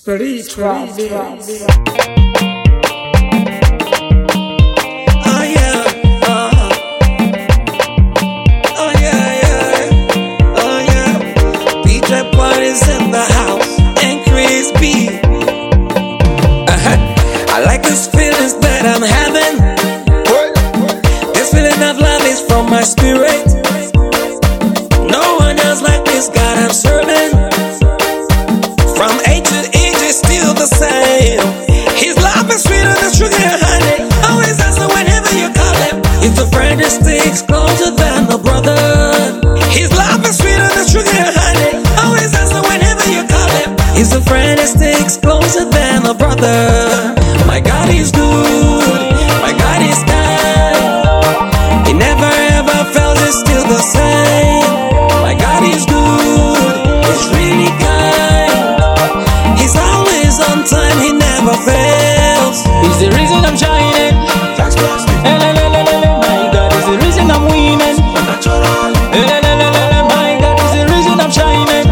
Spiritual beats. Oh yeah, oh yeah, yeah, oh yeah. DJ Party's in the house and Chris B. I like this feelings that I'm having. This feeling of love is from my spirit. No one else like this God I'm serving. From A to H is still the same. His love is sweeter than sugar and honey. Always answer whenever you call him. If a friend is sticks closer than a brother. His love is sweeter than sugar and honey. Always answer whenever you call him. If a friend is sticks closer than a brother. My God is good. My God is kind. He never ever fails. It's still the same. My God is good. He's really kind. He's always on time, he never fails. He's the reason I'm shining. My God is the reason I'm winning. My God is the reason I'm shining.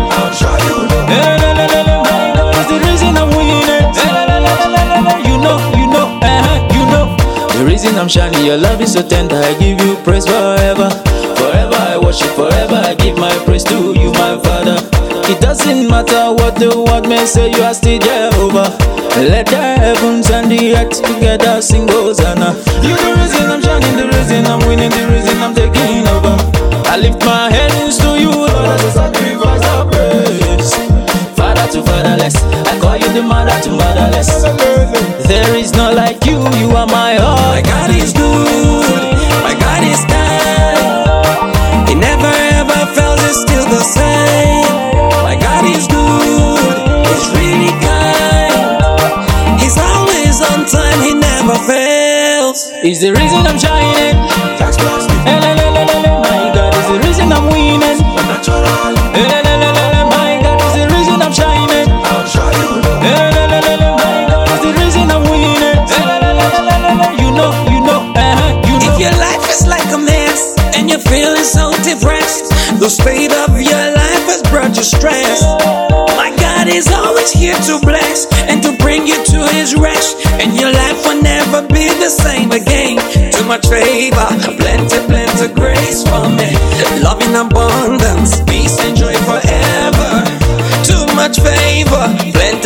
My God is the reason I'm winning. You know. The reason I'm shining, your love is so tender. I give you praise forever. Forever I worship, forever I give my praise to you, my Father. It doesn't matter what the world may say, you are still Jehovah. Let the heavens and the earth together sing Hosanna. You're the reason I'm shining, the reason I'm winning, the reason I'm taking over. I lift my hands to you, Lord, as a sacrifice of praise. Father to fatherless, I call you the mother to motherless. There is no like you, you are my all. My God is good, my God is kind. He never ever fails, it's still the same. My God is good, he's really kind. He's always on time, he never fails. He's the reason I'm shining. My God is the reason I'm winning. My God is the reason I'm shining. My God is the reason I'm winning. You know. If your life is like a mess and you're feeling so depressed, the state of your life has brought you stress. My God is always here to bless and to bring you to his rest, and your life will never be the same again. Too much favor, plenty grace from me, love in abundance, peace and joy forever. Too much favor, plenty